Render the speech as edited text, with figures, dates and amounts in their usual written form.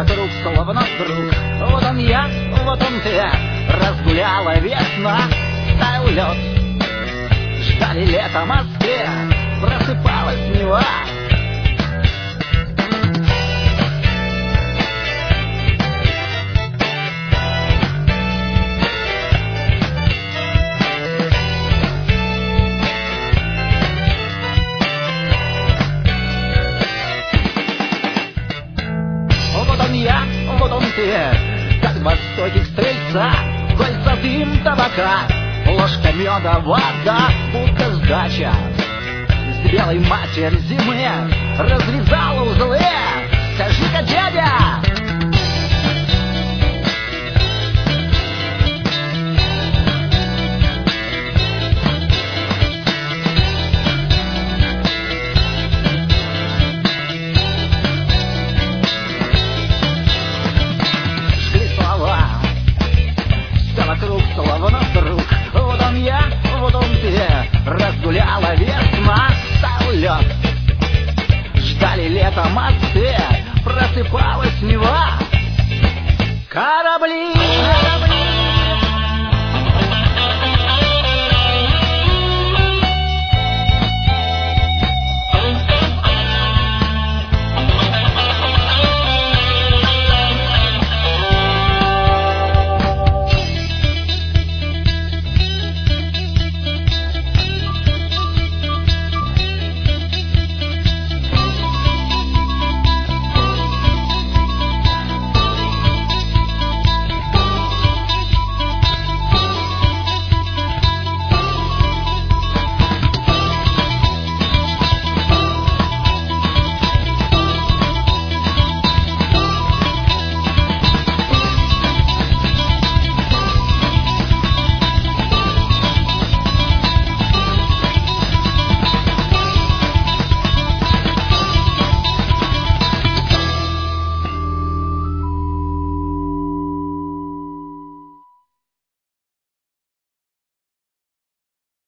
вокруг, словно вдруг. Вот он я, вот он ты, разгуляла весна, таял лед. Ждали лето в Москве, просыпалась Нева. Вот он я, вот он ты, как два стойких стрельца, кольца дым табака, ложка меда, вода, будто сдача. С белой матерь зимы разрезала узлы. Скажи-ка, дядя! Словно вдруг. Вот он я, вот он ты, разгуляла весна, стал лед. Ждали лето Москвы.